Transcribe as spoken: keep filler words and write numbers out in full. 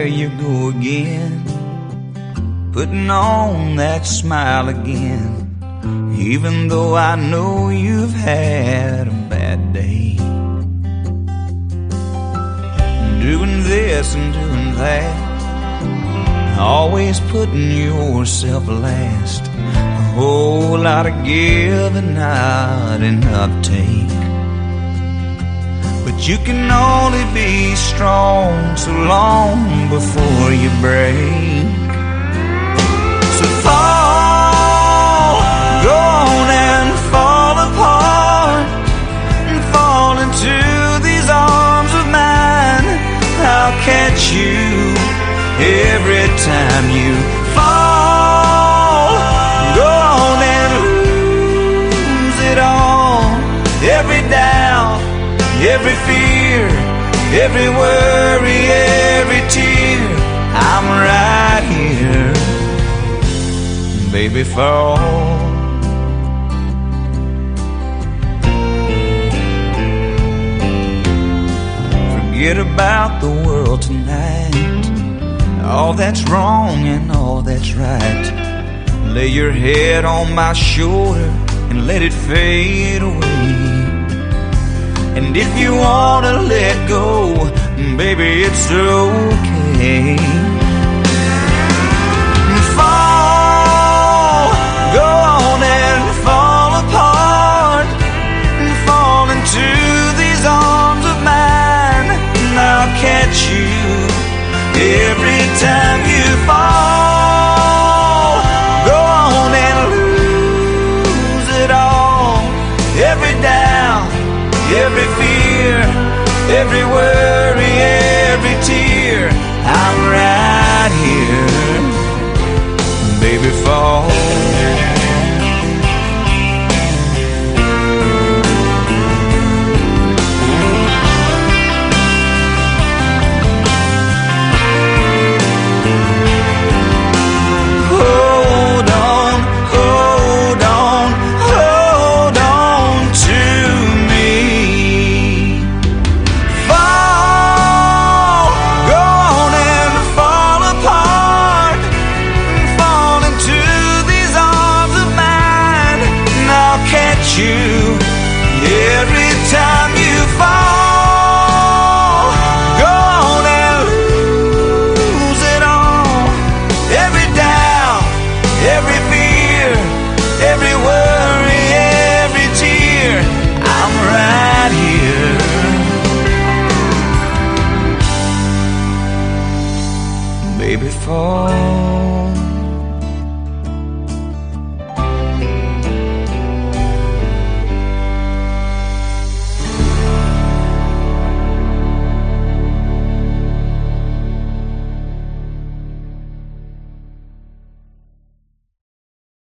there you go again, putting on that smile again, even though I know you've had a bad day. Doing this and doing that, always putting yourself last. A whole lot of give and not enough take. But you can only be strong so long before you break. So fall, go on and fall apart, and fall into these arms of mine. I'll catch you every time you fall. Go on and lose it all. Every doubt, every fear, every worry, every tear, I'm right here. Baby, fall. Forget about the world tonight, all that's wrong and all that's right. Lay your head on my shoulder and let it fade away. And if you wanna let go, baby, it's okay. Fall, go on and fall apart, and fall into these arms of mine, and I'll catch you every time you fall. Go on and lose it all. Every doubt, every fear, every worry, every tear, I'm right here. Baby, fall. Baby, fall.